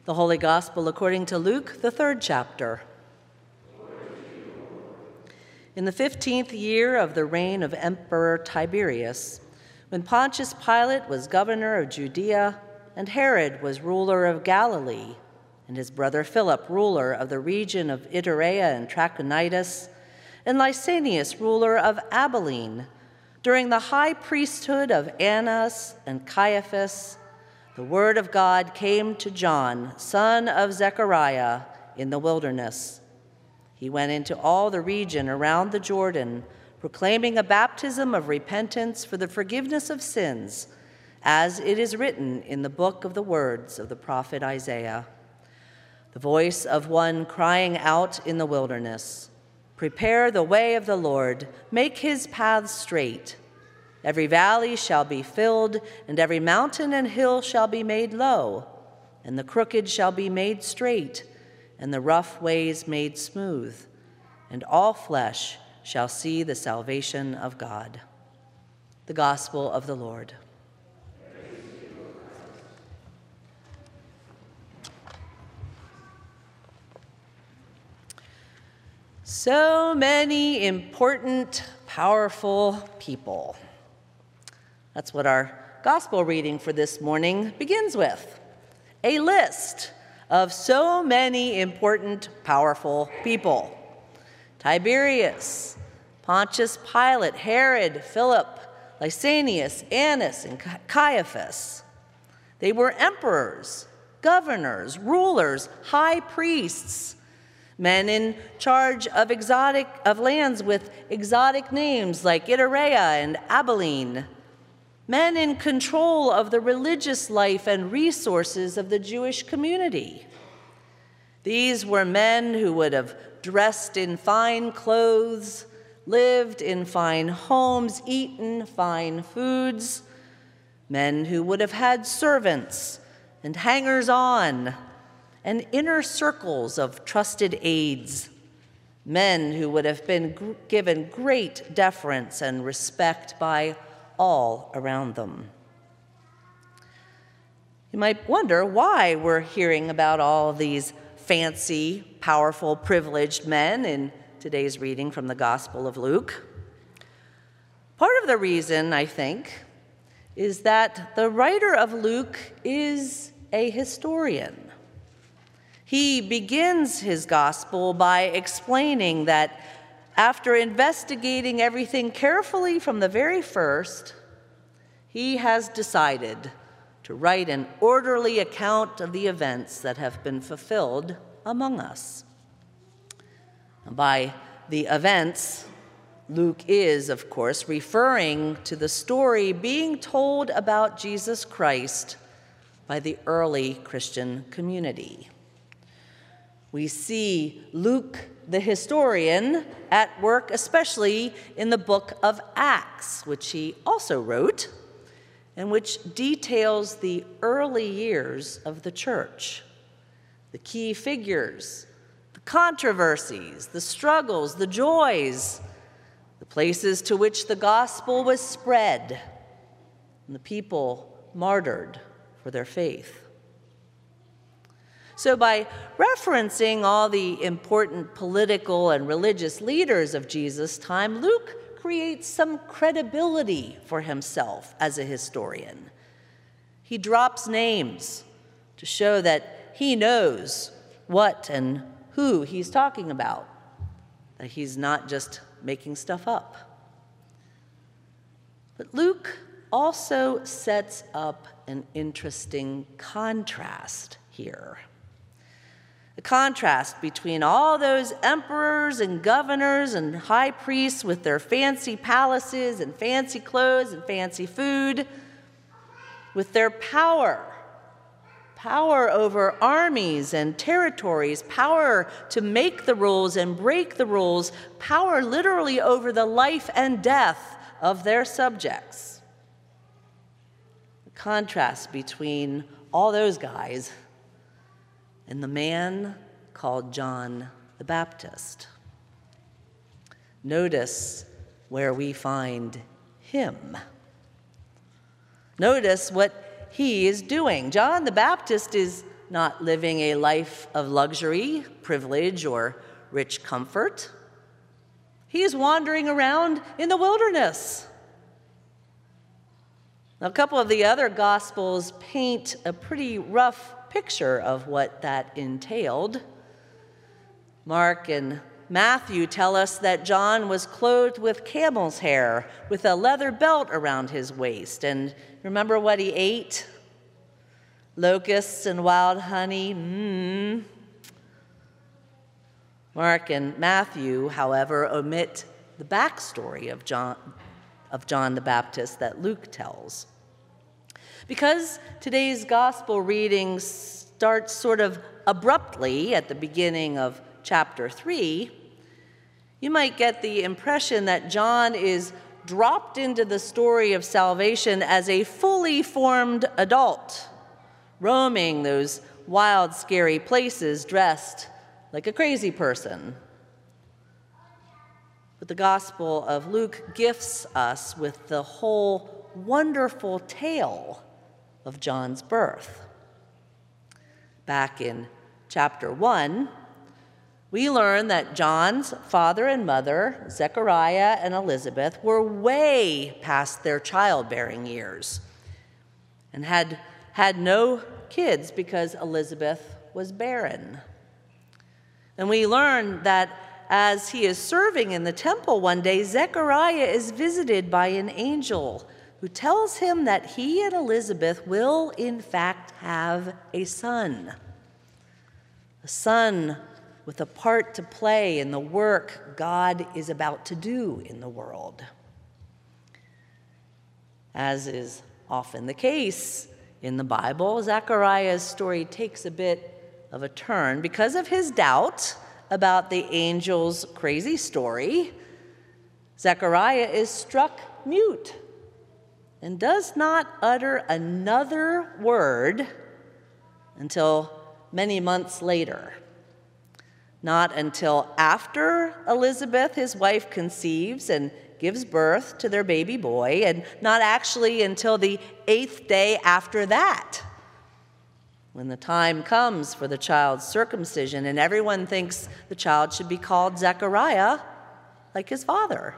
The Holy Gospel according to Luke, the 3rd chapter. In the 15th year of the reign of Emperor Tiberius, when Pontius Pilate was governor of Judea, and Herod was ruler of Galilee, and his brother Philip ruler of the region of Iturea and Trachonitis, and Lysanias ruler of Abilene, during the high priesthood of Annas and Caiaphas, the word of God came to John, son of Zechariah, in the wilderness. He went into all the region around the Jordan, proclaiming a baptism of repentance for the forgiveness of sins, as it is written in the book of the words of the prophet Isaiah. The voice of one crying out in the wilderness, "Prepare the way of the Lord, make his paths straight. Every valley shall be filled, and every mountain and hill shall be made low, and the crooked shall be made straight, and the rough ways made smooth, and all flesh shall see the salvation of God." The Gospel of the Lord. So many important, powerful people. That's what our gospel reading for this morning begins with. A list of so many important, powerful people. Tiberius, Pontius Pilate, Herod, Philip, Lysanias, Annas, and Caiaphas. They were emperors, governors, rulers, high priests, men in charge of lands with exotic names like Iturea and Abilene, men in control of the religious life and resources of the Jewish community. These were men who would have dressed in fine clothes, lived in fine homes, eaten fine foods, men who would have had servants and hangers-on and inner circles of trusted aides, men who would have been given great deference and respect by all around them. You might wonder why we're hearing about all of these fancy, powerful, privileged men in today's reading from the Gospel of Luke. Part of the reason, I think, is that the writer of Luke is a historian. He begins his gospel by explaining that after investigating everything carefully from the very first, he has decided to write an orderly account of the events that have been fulfilled among us. By the events, Luke is, of course, referring to the story being told about Jesus Christ by the early Christian community. We see Luke, the historian, at work, especially in the book of Acts, which he also wrote, and which details the early years of the church, the key figures, the controversies, the struggles, the joys, the places to which the gospel was spread, and the people martyred for their faith. So by referencing all the important political and religious leaders of Jesus' time, Luke creates some credibility for himself as a historian. He drops names to show that he knows what and who he's talking about, that he's not just making stuff up. But Luke also sets up an interesting contrast here. The contrast between all those emperors and governors and high priests with their fancy palaces and fancy clothes and fancy food, with their power over armies and territories, power to make the rules and break the rules, power literally over the life and death of their subjects. The contrast between all those guys and the man called John the Baptist. Notice where we find him. Notice what he is doing. John the Baptist is not living a life of luxury, privilege, or rich comfort. He's wandering around in the wilderness. Now, a couple of the other Gospels paint a pretty rough picture of what that entailed. Mark and Matthew tell us that John was clothed with camel's hair, with a leather belt around his waist. And remember what he ate? Locusts and wild honey. Mark and Matthew, however, omit the backstory of John the Baptist that Luke tells. Because today's gospel reading starts sort of abruptly at the beginning of chapter 3, you might get the impression that John is dropped into the story of salvation as a fully formed adult, roaming those wild, scary places dressed like a crazy person. But the Gospel of Luke gifts us with the whole wonderful tale of John's birth. Back in chapter 1, we learn that John's father and mother, Zechariah and Elizabeth, were way past their childbearing years and had no kids because Elizabeth was barren. And we learn that as he is serving in the temple one day, Zechariah is visited by an angel who tells him that he and Elizabeth will, in fact, have a son with a part to play in the work God is about to do in the world. As is often the case in the Bible, Zechariah's story takes a bit of a turn. Because of his doubt about the angel's crazy story, Zechariah is struck mute and does not utter another word until many months later. Not until after Elizabeth, his wife, conceives and gives birth to their baby boy, and not actually until the 8th day after that, when the time comes for the child's circumcision, and everyone thinks the child should be called Zechariah, like his father.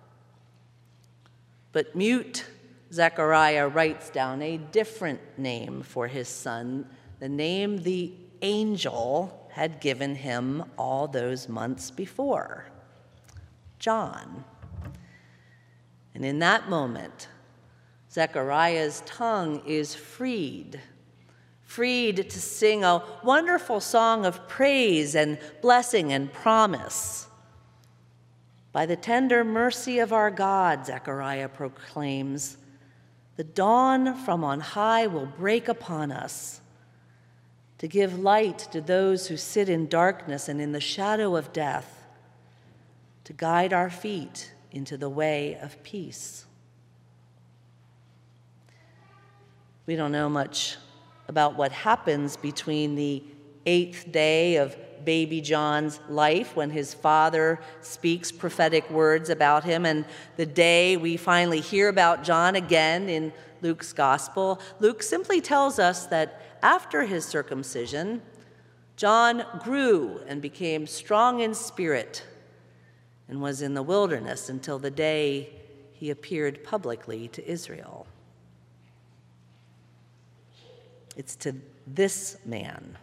But mute Zechariah writes down a different name for his son, the name the angel had given him all those months before, John. And in that moment, Zechariah's tongue is freed to sing a wonderful song of praise and blessing and promise. By the tender mercy of our God, Zechariah proclaims, the dawn from on high will break upon us to give light to those who sit in darkness and in the shadow of death, to guide our feet into the way of peace. We don't know much about what happens between the 8th day of baby John's life, when his father speaks prophetic words about him, and the day we finally hear about John again in Luke's gospel. Luke simply tells us that after his circumcision, John grew and became strong in spirit and was in the wilderness until the day he appeared publicly to Israel. It's to this man,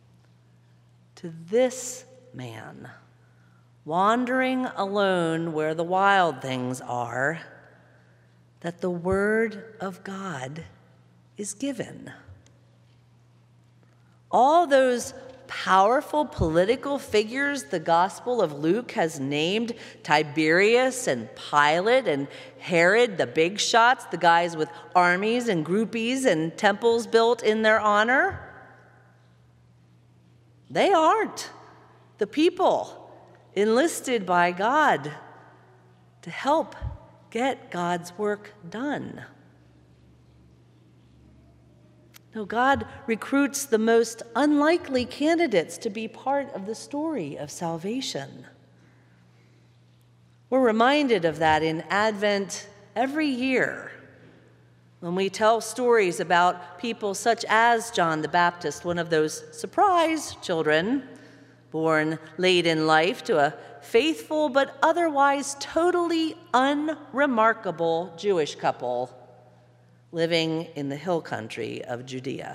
wandering alone where the wild things are, that the word of God is given. All those powerful political figures the Gospel of Luke has named, Tiberius and Pilate and Herod, the big shots, the guys with armies and groupies and temples built in their honor, they aren't the people enlisted by God to help get God's work done. No, God recruits the most unlikely candidates to be part of the story of salvation. We're reminded of that in Advent every year When we tell stories about people such as John the Baptist, one of those surprise children born late in life to a faithful but otherwise totally unremarkable Jewish couple living in the hill country of Judea.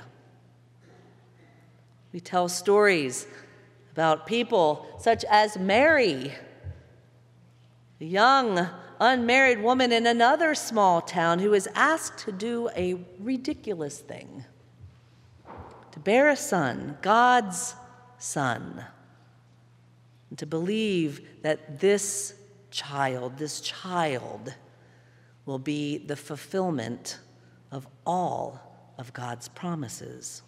We tell stories about people such as Mary, a young, unmarried woman in another small town who is asked to do a ridiculous thing, to bear a son, God's son, and to believe that this child will be the fulfillment of all of God's promises.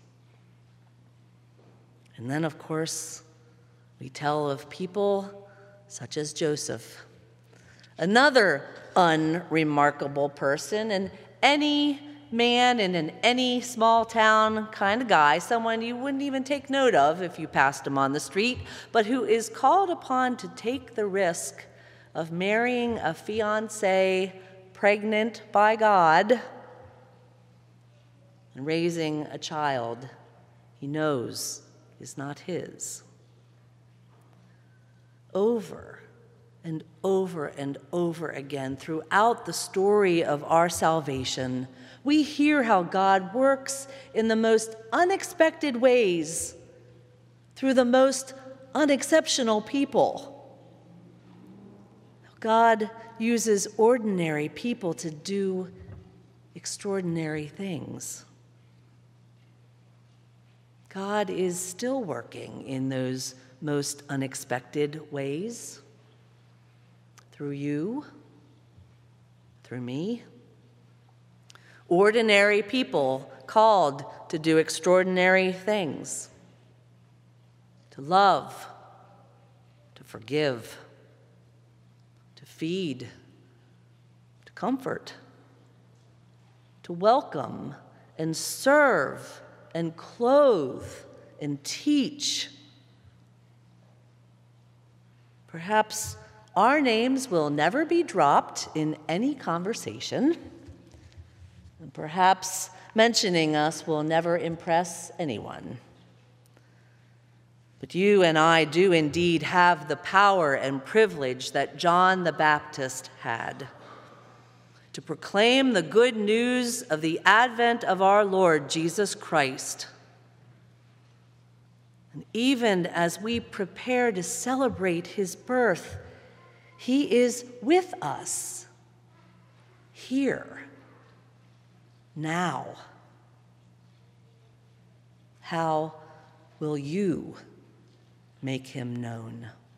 And then, of course, we tell of people such as Joseph, another unremarkable person, and any man in any small town kind of guy, someone you wouldn't even take note of if you passed him on the street, but who is called upon to take the risk of marrying a fiancée pregnant by God and raising a child he knows is not his. Over and over and over again throughout the story of our salvation, we hear how God works in the most unexpected ways through the most unexceptional people. God uses ordinary people to do extraordinary things. God is still working in those most unexpected ways through you, through me. Ordinary people called to do extraordinary things, to love, to forgive, to feed, to comfort, to welcome and serve and clothe and teach. Perhaps our names will never be dropped in any conversation, and perhaps mentioning us will never impress anyone. But you and I do indeed have the power and privilege that John the Baptist had to proclaim the good news of the advent of our Lord Jesus Christ. And even as we prepare to celebrate his birth, he is with us here, now. How will you make him known?